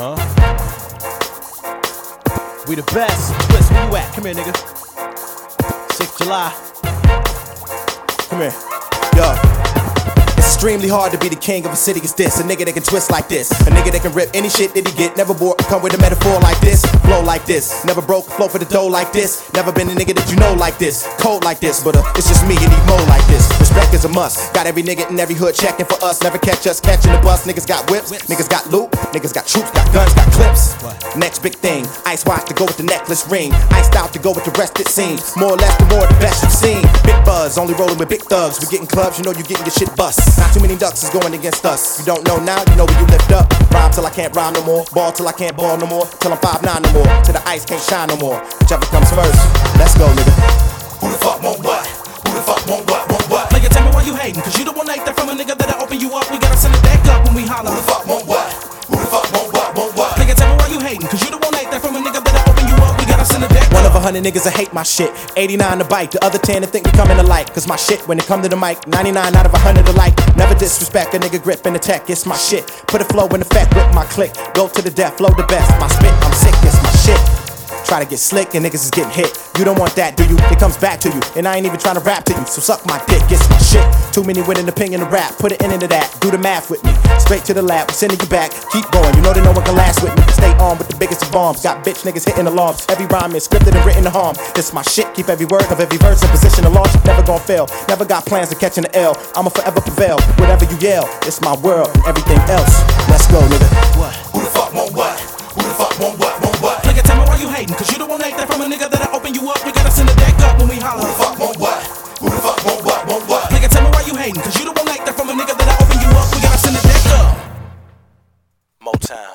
We the best. Twist, where you at? Come here, nigga. 6th July. Come here. Yo. It's extremely hard to be the king of a city as this. A nigga that can twist like this. A nigga that can rip any shit that he get. Never bored, come with a metaphor like this. Flow like this. Never broke, flow for the dough like this. Never been a nigga that you know like this. Cold like this, but it's just me and he mo like this. Respect is a must. Got every nigga in every hood checking for us. Never catch us catching the bus. Niggas got whips, niggas got loot, niggas got troops, got guns, got clips. Next big thing, ice watch to go with the necklace ring. Iced out to go with the rest it seems. More or less the more the best you've seen. Big buzz, only rolling with big thugs. We getting clubs, you know you getting your shit bust. Not too many ducks is going against us. You don't know now, you know where you lift up. Rhyme till I can't rhyme no more. Ball till I can't ball no more. Till I'm 5'9" no more. Till the ice can't shine no more. Whichever comes first. Let's go, nigga. Who the fuck want what? Who the fuck want what? Want what? Nigga, tell me why you hating, cause you the one that from a nigga that'll open you up. We gotta send it back up when we holler. Who the fuck want what? Who the fuck want what? Want what? Nigga, tell me why you hating, cause you the one that from a nigga that'll open you up. We gotta send it back up. One of 100 niggas that hate my shit. 89 to bite, the other 10 to think we coming to like. Cause my shit, when it come to the mic, 99 out of 100 alike. Never disrespect a nigga grip in the tech, it's my shit. Put a flow in effect with my click. Go to the death, flow the best. My spit, I'm sick, it's my shit. Try to get slick and niggas is getting hit. You don't want that, do you? It comes back to you. And I ain't even trying to rap to you. So suck my dick, it's my shit. Too many with an opinion to rap. Put it into that, do the math with me. Straight to the lab, we sending you back. Keep going, you know that no one can last with me. Stay on with the biggest of bombs. Got bitch niggas hitting alarms. Every rhyme is scripted and written to harm. This my shit, keep every word of every verse in position to launch. Never gonna fail, never got plans of catching the L. I'ma forever prevail, whatever you yell. It's my world and everything else. Let's go, nigga. What? Who the fuck want what? Who the fuck want what? Want what? Nigga, tell me why you hating, cause you the one that from a nigga that'll open you up. We gotta send it back up when we holler. Who the fuck want what? Who the fuck want what? Want what? Nigga, tell me why you hating, cause you the one that from a nigga that'll open you up. We gotta send it back up. Motown,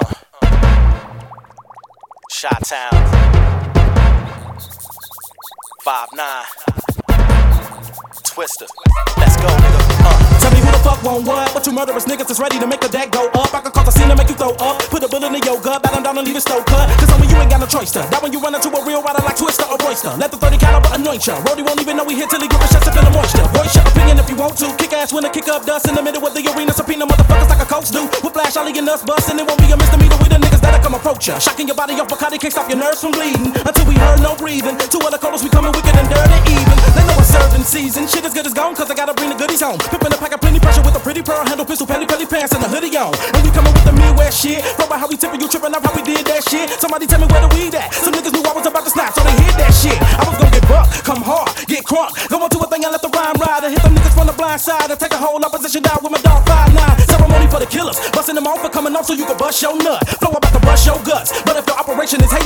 Chi-Town, 5'9", Twister. Let's go, nigga. Tell me who the fuck want what? But you murderous niggas is ready to make the deck go up. I can cause a scene to make you throw up. Put a bullet in your gut, batten down and leave it stove cut. Cause homie, you ain't got no choice to. That when you run into a real rider like Twister or Royster. Let the 30 caliber anoint ya. Brody won't even know we hit till he give a shot to feel the moisture. Voice your opinion if you want to. Kick ass when I kick up dust in the middle of the arena. Subpoena motherfuckers like a coach do. With flash, all in us bust, and it won't be a misdemeanor with the niggas that'll come approach ya. Shocking your body off Bacardi can't stop your nerves from bleeding. Until we heard no breathing. Two other colors we coming wicked and dirty even. They know it's served in season. Shit is good as gone cause I gotta bring the goodies home. Pippin' a pack of plenty pressure with a pretty pearl handle pistol, pelly pants, and a hoodie on. And we coming with the Midwest shit. Talk about how we tipping, you tripping off how we did that shit. Somebody tell me where the weed at. Some niggas knew I was about to snap, so they hid that shit. I was gonna get bucked, come hard, get crunk. Go on to a thing and let the rhyme ride. And hit them niggas from the blind side and take a whole opposition down with my dog 5'9". Ceremony for the killers. Busting them off for coming off so you can bust your nut. Flow about to bust your guts. But if your operation is hate,